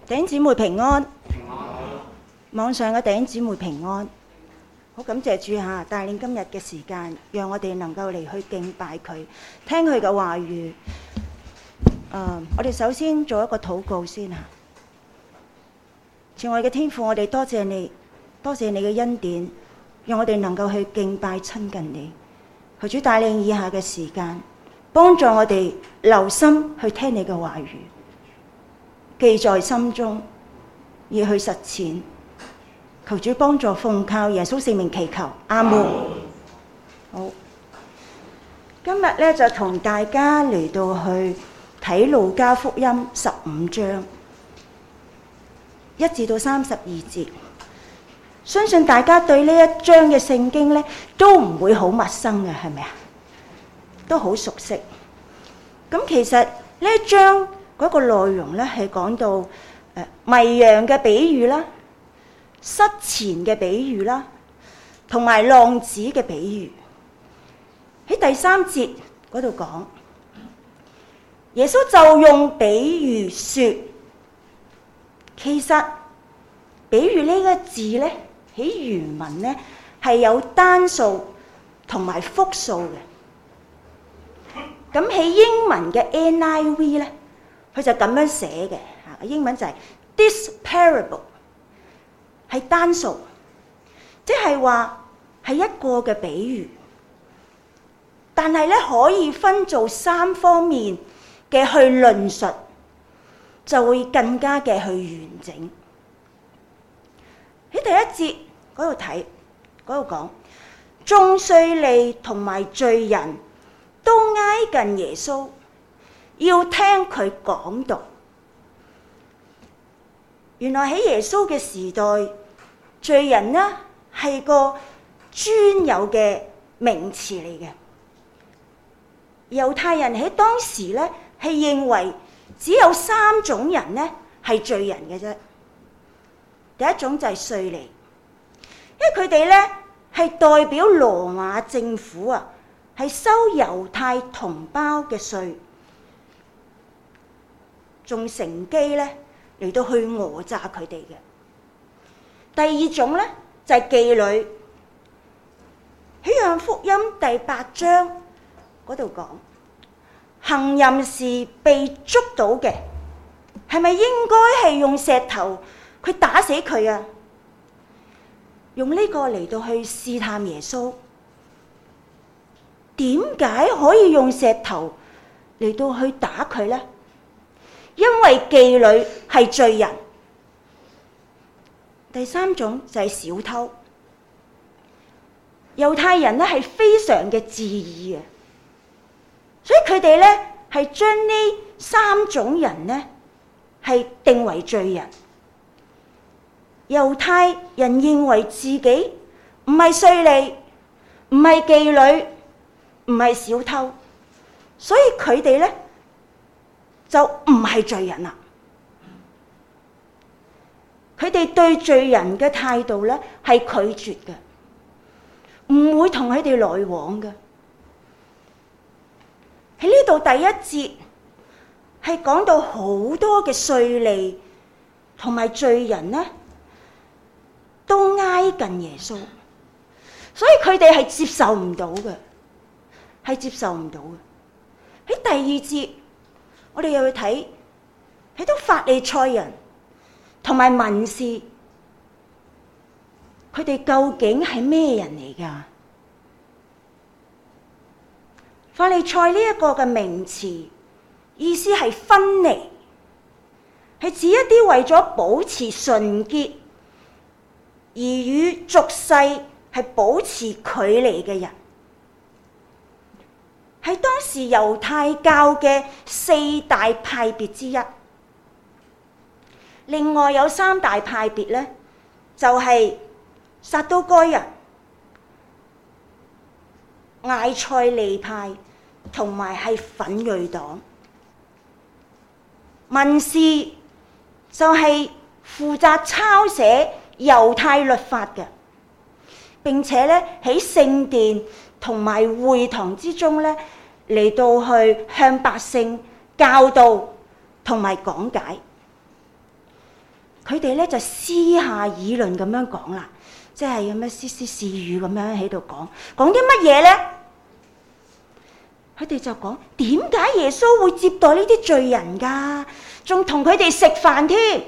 弟兄姊妹平安，網上嘅弟兄姊妹平安。好感謝主下帶領今日嘅時間，讓我哋能夠嚟去敬拜佢，聽佢嘅話語。我哋首先做一個禱告先嚇。慈愛嘅天父，我哋多謝你，多謝你嘅恩典，讓我哋能夠去敬拜親近你。求主帶領以下嘅時間，幫助我哋留心去聽你嘅話語，記在心中，要去實踐。求主幫助，奉靠耶穌聖名祈求，阿門。好，今日咧就同大家嚟到去睇路加福音15章1至到32節。相信大家對呢一章嘅聖經咧都唔會好陌生嘅，係咪啊？都好熟悉。咁其實呢一章嗰個內容咧係講到迷羊嘅比喻啦、失錢嘅比喻啦，同埋浪子嘅比喻。喺第3節嗰度講，耶穌就用比喻說，其實比喻呢個字咧喺原文咧係有單數同埋複數嘅。咁喺英文嘅 NIV 咧，佢就咁樣寫嘅嚇，英文就係 This parable 係單數，即係話係一個嘅比喻，但係咧可以分做3方面嘅去論述，就會更加嘅去完整。喺第1節嗰度睇，嗰度講，眾稅吏同埋罪人都挨近耶穌，要聽佢講道。原來喺耶穌嘅時代，罪人呢係個專有嘅名詞嚟嘅。猶太人喺當時呢係認為只有3種人呢係罪人嘅啫。第一種就係稅吏，因為佢哋呢係代表羅馬政府啊，係收猶太同胞嘅稅，仲乘機呢嚟到去訛詐佢哋嘅。第二種呢就係妓女，喺約翰福音第8章嗰度講，行淫時被捉到嘅，係咪應該係用石頭佢打死佢啊？用呢個嚟到去試探耶穌，點解可以用石頭嚟到去打佢呢？因為妓女係罪人。第3種就係小偷。猶太人咧係非常嘅自義嘅，所以佢哋咧係將呢3種人咧係定為罪人。猶太人認為自己唔係稅吏，唔係妓女，唔係小偷，所以佢哋咧就唔係罪人啦。佢哋對罪人嘅態度咧係拒絕嘅，唔會同佢哋來往嘅。喺呢度第1節係講到好多嘅稅吏同埋罪人咧都挨近耶穌，所以佢哋係接受唔到嘅，係接受唔到嘅。喺第2節，我哋又去睇到法利賽人同埋文士，佢哋究竟係咩人嚟㗎？法利賽呢一個嘅名詞，意思係分離，係指一啲為咗保持純潔而與俗世係保持距離嘅人，係當時猶太教嘅4大派別之一。另外有3大派別咧，就係撒都該人、艾塞利派同埋係奮銳黨。文士就係負責抄寫猶太律法嘅，並且咧喺聖殿同埋會堂之中咧嚟到去向百姓教導同埋講解。 佢哋咧就私下議論咁樣講啦，即係咁樣絲絲細語咁樣喺度講啲乜嘢咧？佢哋就講點解耶穌會接待呢啲罪人㗎？仲同佢哋食飯添。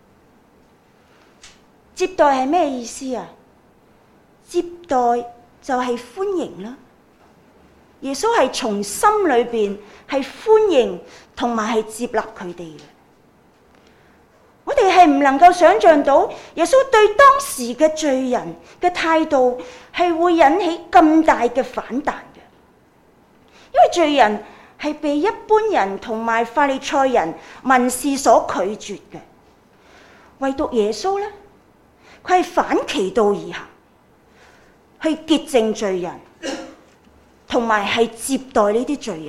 接待係咩意思啊？接待就係歡迎啦。耶穌係從心裏邊係歡迎同埋係接納佢哋嘅。我哋係唔能夠想像到耶穌對當時嘅罪人嘅態度係會引起咁大嘅反彈嘅，因為罪人係被一般人同埋法利賽人文士所拒絕嘅，唯獨耶穌咧，佢係反其道而行，去潔淨罪人，同埋係接待呢啲罪人。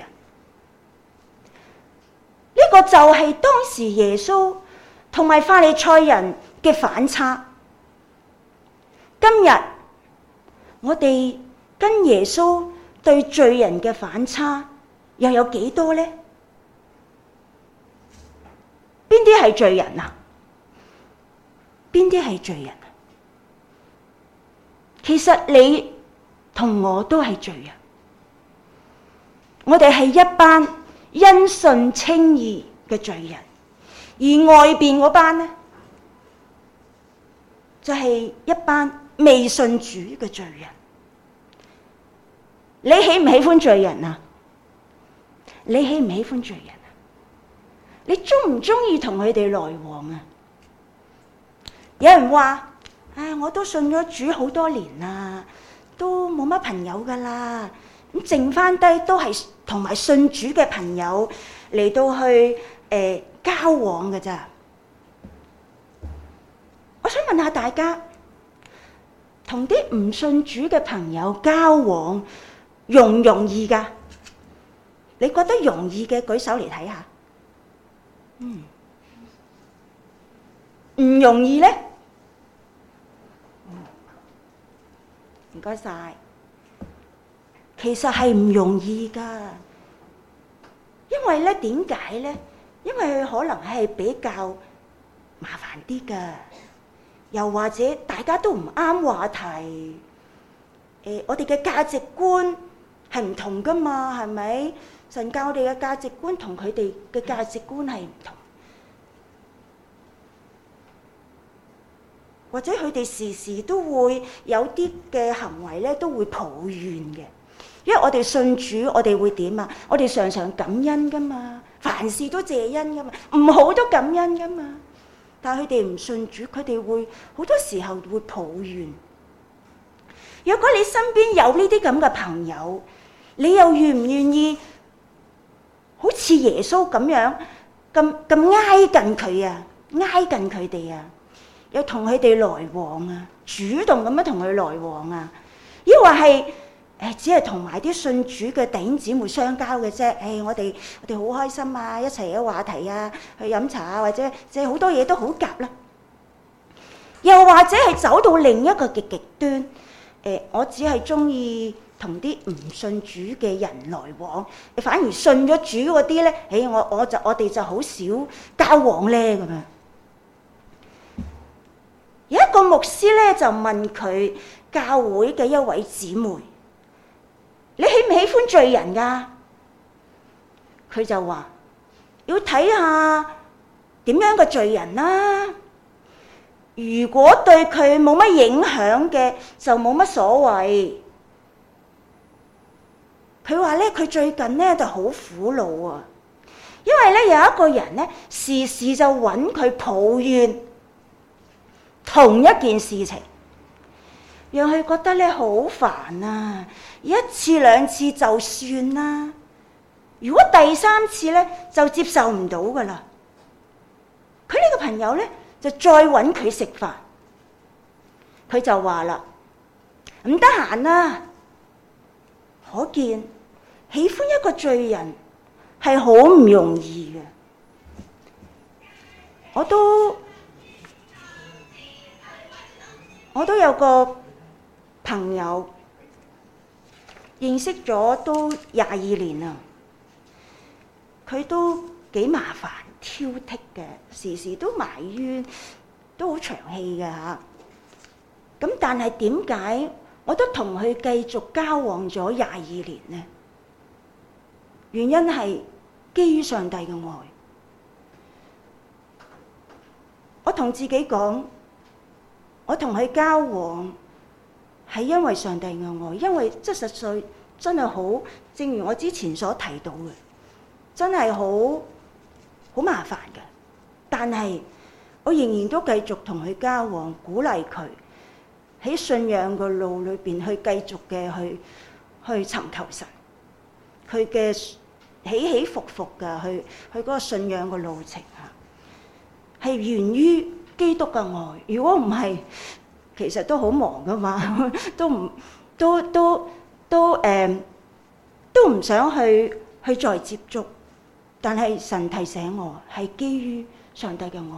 呢個就係當時耶穌同埋法利賽人嘅反差。今日我哋跟耶穌對罪人嘅反差又有幾多呢？邊啲係罪人啊？邊啲係罪人啊？其實你同我都係罪人。我哋係一班因信稱義嘅罪人，而外邊嗰班呢，就係一班未信主嘅罪人。你喜唔喜歡罪人啊？你喜唔喜歡罪人啊？你中唔中意同佢哋來往啊？有人話：我都信咗主好多年啦，都冇乜朋友噶啦，咁剩翻低都係同埋信主嘅朋友嚟到去交往嘅咋。我想問下大家，同啲唔信主嘅朋友交往容唔容易噶？你覺得容易嘅舉手嚟睇下。唔容易咧？唔該晒。其實係唔容易噶，因為咧，點解咧？因為佢可能係比較麻煩啲噶，又或者大家都唔啱話題。我哋嘅價值觀係唔同噶嘛，係咪？神教我哋嘅價值觀同佢哋嘅價值觀係唔同，或者佢哋時時都會有啲嘅行為咧，都會抱怨嘅。因為我哋信主，我哋會點啊？我哋常常感恩噶嘛，凡事都謝恩噶嘛，唔好都感恩噶嘛。但係佢哋唔信主，佢哋會好多時候會抱怨。如果你身邊有呢啲咁嘅朋友，你又願唔願意好似耶穌咁樣咁挨近佢啊，挨近佢哋啊，又同佢哋來往啊，主動咁樣同佢來往啊，抑或係只係同埋啲信主嘅弟兄姊妹相交嘅啫。我哋好開心啊，一齊嘅話題啊，去飲茶啊，或者即係好多嘢都好夾啦。又或者係走到另一個極端，我只係中意同啲唔信主嘅人來往，反而信咗主嗰啲咧，我哋就好少交往咧咁樣。有一個牧師咧就問佢教會嘅一位姊妹：你喜唔喜歡罪人㗎？佢就話：要睇下點樣嘅罪人啦。如果對佢冇乜影響嘅，就冇乜所謂。佢話咧，佢最近咧就好苦惱啊，因為咧有一個人咧時時就揾佢抱怨同一件事情，讓佢覺得咧好煩啊！一次兩次就算啦，如果第三次咧就接受唔到噶啦。佢呢個朋友咧就再揾佢食飯，佢就話啦：唔得閒啦。可見喜歡一個罪人係好唔容易嘅。我都有個朋友認識咗都22年啦，佢都幾麻煩挑剔嘅，時時都埋怨都好長氣嘅嚇。咁但係點解我都同佢繼續交往咗22年呢？原因係基於上帝嘅愛。我同自己講，我同佢交往係因為上帝嘅愛，因為即實在真係好，正如我之前所提到嘅，真係好麻煩嘅。但係我仍然都繼續同佢交往，鼓勵佢喺信仰嘅路裏邊去繼續嘅去尋求神，佢嘅起起伏伏嘅去嗰個信仰嘅路程嚇，係源於基督嘅愛。如果唔係，其實都好忙噶嘛，都唔想去再接觸。但係神提醒我係基於上帝嘅愛。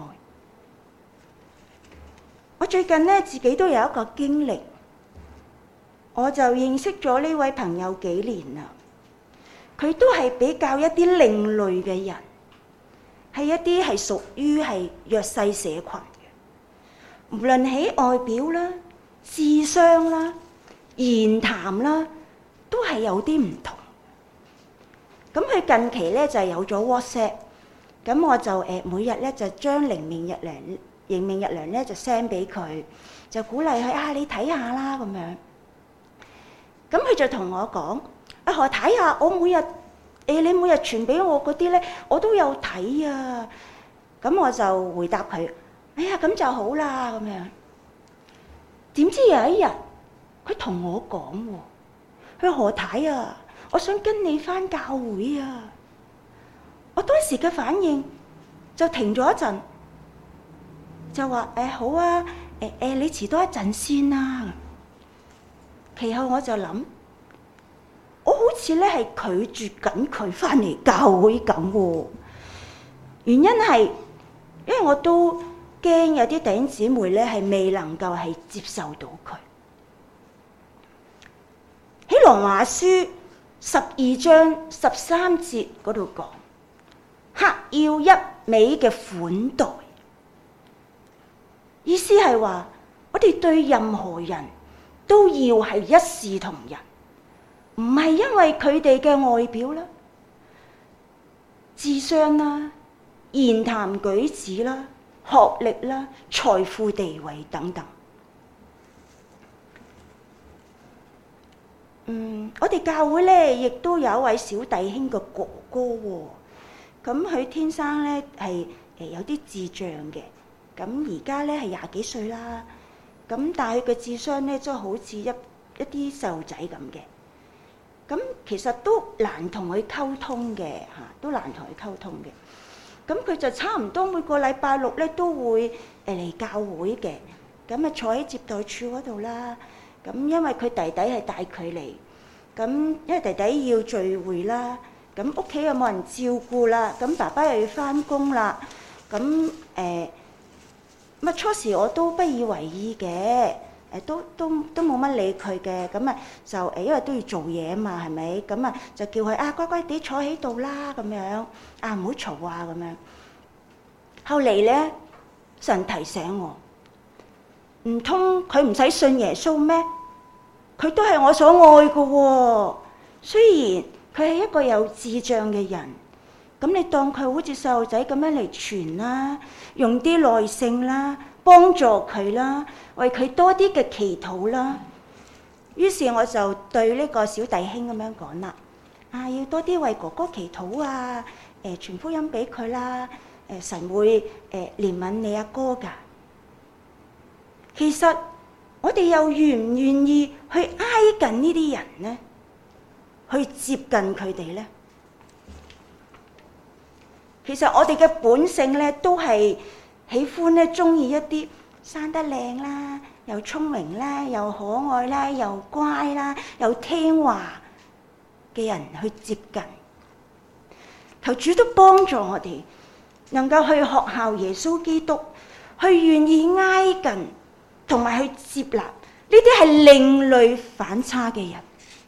我最近咧自己都有一個經歷，我就認識咗呢位朋友幾年啦。佢都係比較一啲另類嘅人，係一啲係屬於係弱勢社群嘅，無論喺外表啦、智商啦、言談啦，都係有啲唔同。咁佢近期咧就有咗 WhatsApp， 咁我就每日咧就將靈命日糧咧就 send 俾佢，就鼓勵佢你睇下啦咁樣。咁佢就同我講：何太啊，我每日你每日傳俾我嗰啲咧，我都有睇啊。咁我就回答佢：咁就好啦咁樣。點知有一日佢同我講喎，佢何太啊，我想跟你返教會啊！我當時嘅反應就停咗一陣，就話好啊，你遲多一陣先啦。其後我就諗，我好似咧係拒絕緊佢返嚟教會咁喎。原因係因為我都驚有啲弟兄姊妹咧係未能夠係接受到佢。喺羅馬書12章13節嗰度講，客要一味嘅款待，意思係話我哋對任何人都要係一視同仁，唔係因為佢哋嘅外表啦、智商啦、言談舉止啦、學歷啦、財富地位等等。我哋教會咧亦都有一位小弟兄嘅哥哥喎，咁佢天生咧係有啲智障嘅，咁而家咧係20幾歲啦，咁但係佢嘅智商咧真係好似一啲細路仔咁嘅，咁其實都難同佢溝通嘅嚇，都難同佢溝通嘅，咁佢就差唔多每個禮拜六咧都會嚟教會嘅，咁坐喺接待處嗰度啦。咁因為佢弟弟係帶佢嚟，咁因為弟弟要聚會啦，咁屋企又冇人照顧啦，咁爸爸又要返工啦，咁初時我都不以為意嘅，都冇乜理佢嘅，咁就因為都要做嘢啊嘛，係咪？咁就叫佢乖乖地坐喺度啦，咁樣唔好嘈啊咁樣。後嚟咧，神提醒我。唔通佢唔使信耶穌咩？佢都係我所愛嘅喎。雖然佢係一個有智障嘅人，咁你當佢好似細路仔咁樣嚟傳啦，用啲耐性啦，幫助佢啦，為佢多啲嘅祈禱啦。於是我就對呢個小弟兄咁樣講啦，要多啲為哥哥祈禱啊，傳福音俾佢啦，神會憐憫你阿哥㗎。其實我哋又願唔願意去挨近呢啲人呢？去接近佢哋呢？其實我哋嘅本性咧，都係喜歡咧，中意一啲生得靚啦，又聰明啦，又可愛啦，又乖啦，又聽話嘅人去接近。求主都幫助我哋，能夠去學效耶穌基督，去願意挨近。同埋去接納呢啲係另類反差嘅人。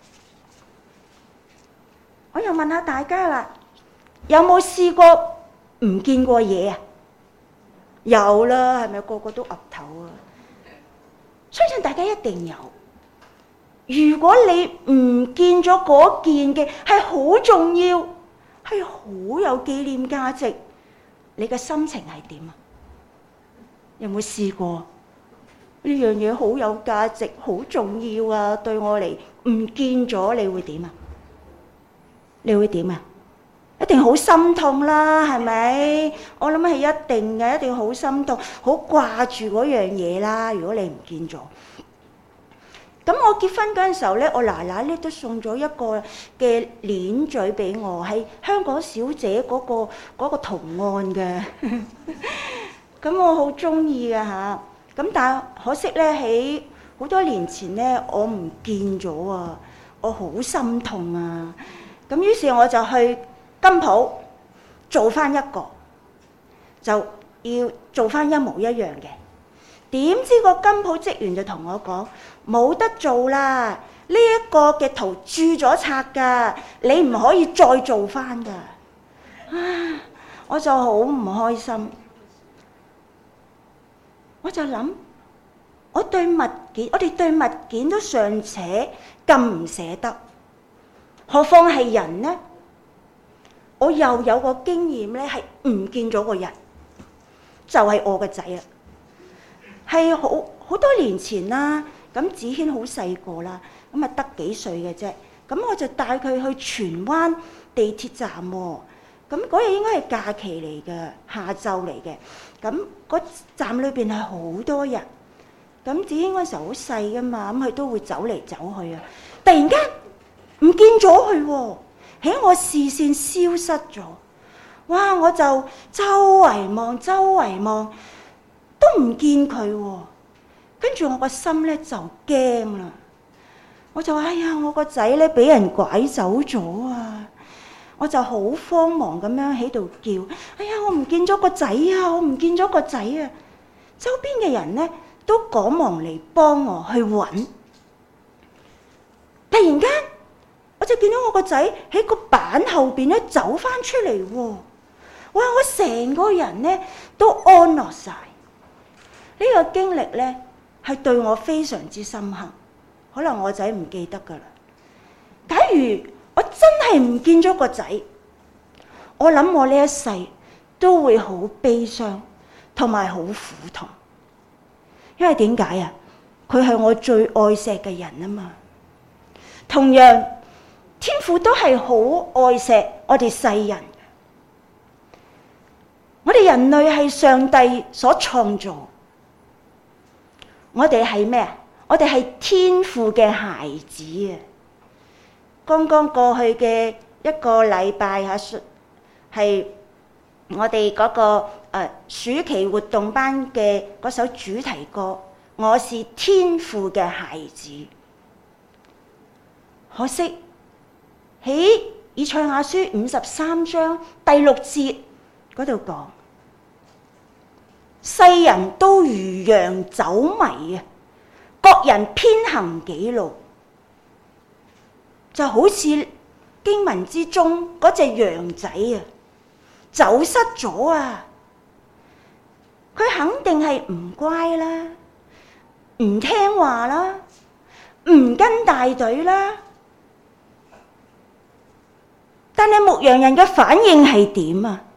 我又問下大家啦，有冇試過唔見過嘢啊？ 有啦，係咪個個都岌頭啊？相信大家一定有。如果你唔見咗嗰件嘅係好重要，係好有紀念價值，你嘅心情係點啊？有冇試過呢樣嘢好有價值、好重要啊？對我嚟唔見咗，你會點啊？你會點啊？一定好心痛啦，係咪？我諗係一定嘅，一定好心痛，好掛住嗰樣嘢啦。如果你唔見咗，咁我結婚嗰陣時候咧，我奶奶咧都送咗一個嘅鏈墜俾我，係香港小姐嗰個圖案嘅。咁我好中意嘅嚇。咁但係可惜咧，喺好多年前咧，我唔見咗啊，我好心痛啊。咁於是我就去金鋪做翻一個，就要做翻一模一樣嘅。點知個金鋪職員就同我講：冇得做啦，呢一個嘅圖鑄咗拆㗎，你唔可以再做翻㗎。啊！我就好唔開心，我就諗，我哋對物件都尚且咁唔捨得，何況係人呢？我又有個經驗咧，係唔見咗個人，就係我個仔啦。係好多年前啦，咁子軒好細個啦，咁啊得幾歲嘅啫。咁我就帶佢去荃灣地鐵站喎。咁嗰日應該係假期嚟嘅，下晝嚟嘅。咁嗰站裏邊係好多人。咁子軒嗰時候好細噶嘛，咁佢都會走嚟走去啊。突然間唔見咗佢喎，喺我視線消失咗。哇！我就周圍望，都唔見佢喎。跟住我個心咧就驚啦，我就話：哎呀，我個仔咧俾人拐走咗啊！我就好慌忙咁樣喺度叫：哎呀，我唔見咗個仔啊！我唔見咗個仔啊！周邊嘅人咧都趕忙嚟幫我去揾。突然間，我就見到我個仔喺個板後邊咧走翻出嚟喎！哇！我成個人咧都安樂晒。呢個經歷咧係對我非常之深刻。可能我仔唔記得㗎啦。假如我真係唔見咗個仔，我諗我呢一世都會好悲傷同埋好苦痛。因為點解啊？佢係我最愛錫嘅人啊嘛。同樣，天父都係好愛錫我哋世人。我哋人類係上帝所創造，我哋係咩啊？我哋係天父嘅孩子啊！剛剛過去嘅一個禮拜係我哋嗰個暑期活動班嘅嗰首主題歌，我是天父嘅孩子。可惜喺以賽亞書53章第6節嗰度講，世人都如羊走迷啊，各人偏行己路。就好似經文之中嗰隻羊仔啊，走失咗啊！佢肯定係唔乖啦，唔聽話啦，唔跟大隊啦。但係牧羊人嘅反應係點啊？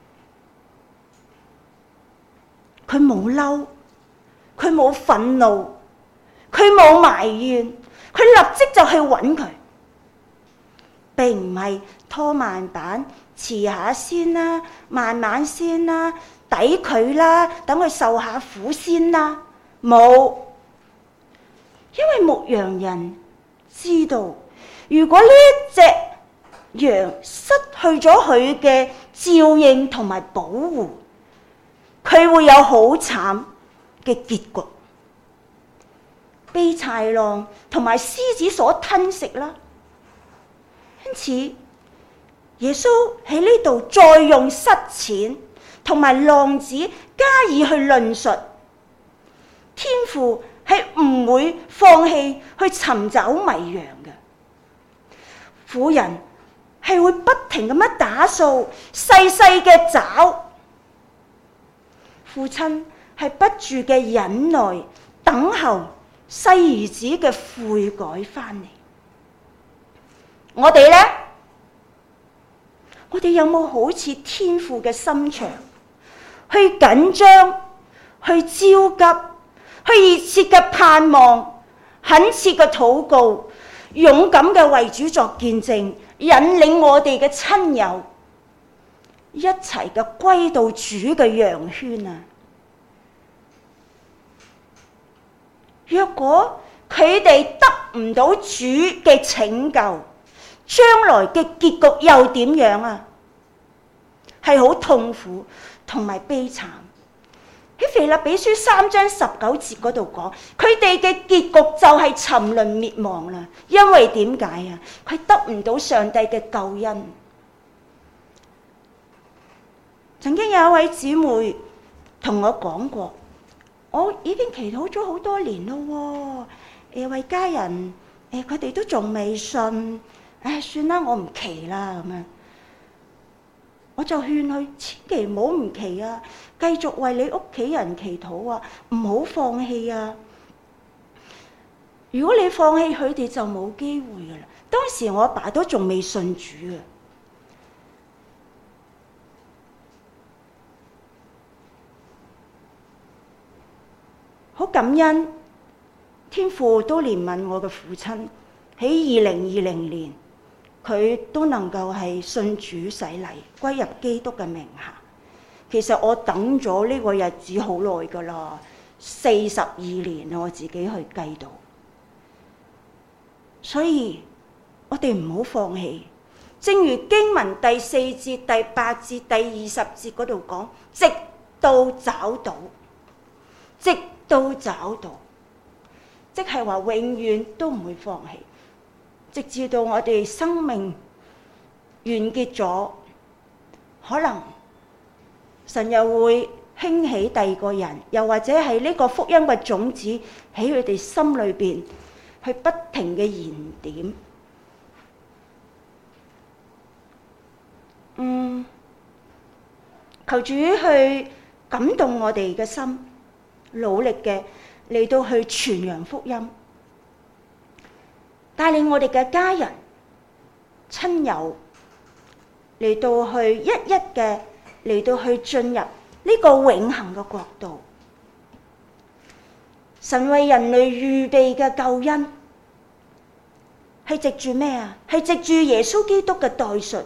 佢冇嬲，佢冇憤怒，佢冇埋怨，佢立即就去揾佢。並唔係拖慢板，遲下先啦，慢慢先啦，抵佢啦，等佢受下苦先啦。冇，因為牧羊人知道，如果呢一隻羊失去咗佢嘅照應同埋保護，佢會有好慘嘅結局，被豺狼同埋獅子所吞食啦。因此，耶穌喺呢度再用失錢同埋浪子加以去論述，天父係唔會放棄去尋找迷羊嘅。婦人係會不停咁樣打掃細細嘅爪， 父親係不住嘅忍耐，等候細兒子嘅悔改翻嚟。我哋呢？我哋有冇好似天父嘅心腸，去緊張，去焦急，去熱切嘅盼望，懇切嘅禱告，勇敢嘅為主作見證，引領我哋嘅親友一齊嘅歸到主嘅羊圈啊！若果佢哋得唔到主嘅拯救，將來嘅結局又點樣啊？係好痛苦同埋悲慘。喺腓立比書3章19節嗰度講，佢哋嘅結局就係沉淪滅亡啦。因為點解啊？佢得唔到上帝嘅救恩。曾經有一位姊妹同我講過，我已經祈禱咗好多年咯，為家人，佢哋都仲未信，算啦，我唔祈啦咁樣。我就勸佢千祈唔好唔祈啊，繼續為你屋企人祈禱啊，唔好放棄啊。如果你放棄佢哋就冇機會噶啦。當時我阿爸都仲未信主啊。好感恩天父都憐憫我嘅父親，喺2020年佢都能夠係信主洗禮，歸入基督嘅名下。其實我等咗呢個日子好耐噶啦，42年我自己去計到。所以我哋唔好放棄。正如經文第4節、第8節、第20節嗰度講，直到找到，直到找到，即係話永遠都唔會放棄，直至到我哋生命完結咗，可能神又會興起第二個人，又或者係呢個福音嘅種子喺佢哋心裏邊去不停嘅燃點。求主去感動我哋嘅心，努力嘅嚟到去傳揚福音，帶領我哋嘅家人、親友嚟到去一一嘅嚟到去進入呢個永恆嘅國度。神為人類預備嘅救恩係藉住咩啊？係藉住耶穌基督嘅代贖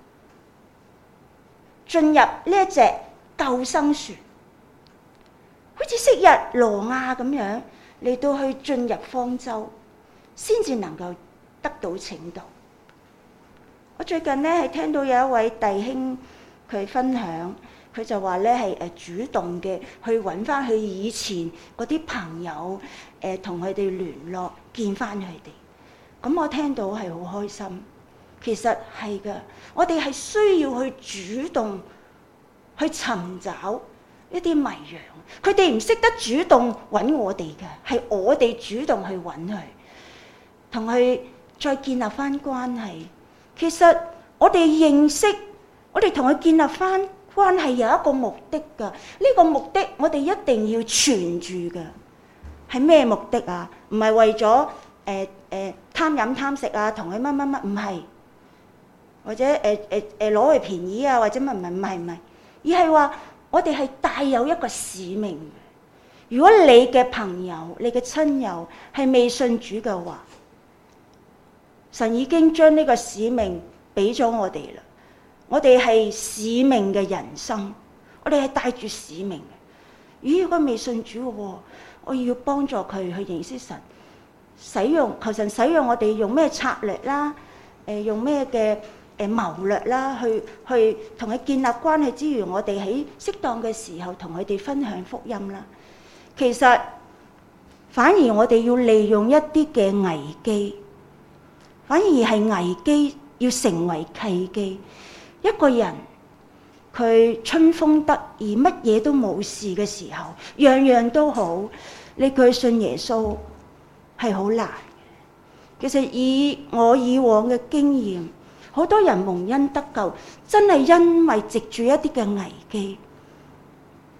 進入呢一隻救生船，好似昔日挪亞咁樣嚟到去進入方舟，先至能夠得到拯救。我最近咧係聽到有一位弟兄佢分享，佢就話咧係主動嘅去揾翻佢以前嗰啲朋友，同佢哋聯絡，見翻佢哋。咁我聽到係好開心。其實係㗎，我哋係需要去主動去尋找一啲迷羊，佢哋唔識得主動揾我哋嘅，係我哋主動去揾佢，同佢再建立翻關係。其實我哋認識，我哋同佢建立翻關係有一個目的㗎，呢個目的我哋一定要存住㗎。係咩目的啊？唔係為咗貪飲貪食啊，同佢乜乜乜，唔係。或者攞佢便宜啊，或者唔係，而係話我哋係帶有一個使命嘅。如果你嘅朋友、你嘅親友係未信主嘅話，神已經將呢個使命俾咗我哋啦。我哋係使命嘅人生，我哋係帶住使命嘅。如果未信主嘅喎，我要幫助佢去認識神，求神使用我哋用咩策略啦，用咩嘅謀略啦，去同佢建立關係之餘，我哋喺適當嘅時候同佢哋分享福音啦。其實反而我哋要利用一啲嘅危機，反而係危機要成為契機。一個人佢春風得意，乜嘢都冇事嘅時候，樣樣都好，你叫佢信耶穌係好難嘅。其實以我以往嘅經驗，好多人蒙恩得救，真係因為藉住一啲嘅危機，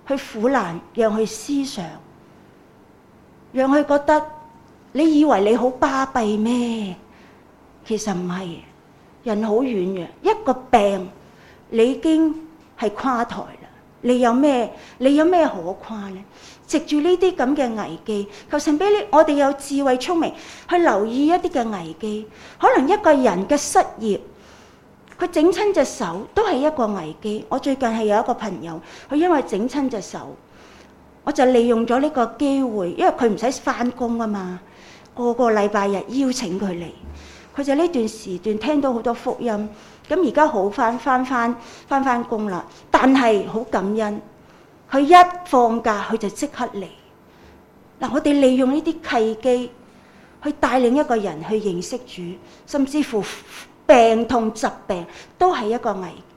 去苦難，讓佢思想，讓佢覺得你以為你好巴閉咩？其實唔係，人好軟弱，一個病你已經係垮台啦。你有咩可誇呢？藉住呢啲咁嘅危機，求神俾我哋有智慧聰明去留意一啲嘅危機。可能一個人嘅失業，佢整親隻手都係一個危機。我最近係有一個朋友，佢因為整親隻手，我就利用咗呢個機會，因為佢唔使返工啊嘛，個禮拜日邀請佢嚟，佢就呢段時段聽到好多福音，咁而家好返工啦。但係好感恩，佢一放假佢就即刻嚟。嗱，我哋利用呢啲契機去帶領一個人去認識主，甚至乎病痛疾病都係一個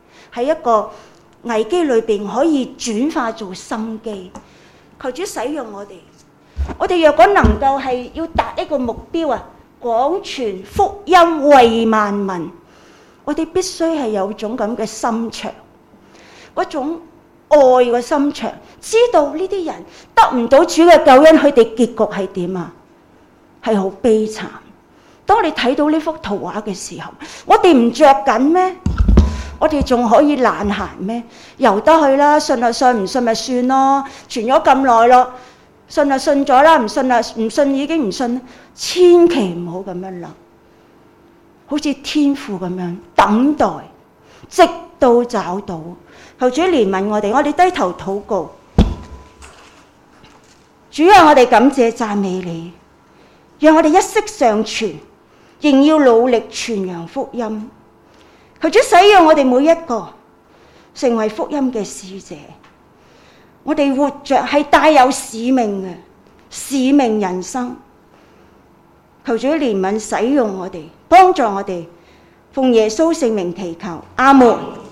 危機裏邊可以轉化做生機。求主使用我哋。我哋若果能夠係要達一個目標啊，廣傳福音為萬民，我哋必須係有種咁嘅心腸，嗰種愛嘅心腸，知道呢啲人得唔到主嘅救恩，佢哋結局係點啊？係好悲慘。當你睇到呢幅圖畫嘅時候，我哋唔着緊咩？我哋仲可以懶閒咩？由得去啦，信就信，唔信咪算咯。傳咗咁耐咯，信就信咗啦，唔信啊，唔信已經唔信。千祈唔好咁樣諗，好似天父咁樣等待，直到找到。求主憐憫我哋，我哋低頭禱告。主啊，我哋感謝讚美你，讓我哋一息尚存，仍要努力傳揚福音。求主使用我哋每一個成為福音嘅使者。我哋活着係帶有使命嘅，使命人生。求主憐憫使用我哋，幫助我哋，奉耶穌聖名祈求，阿門。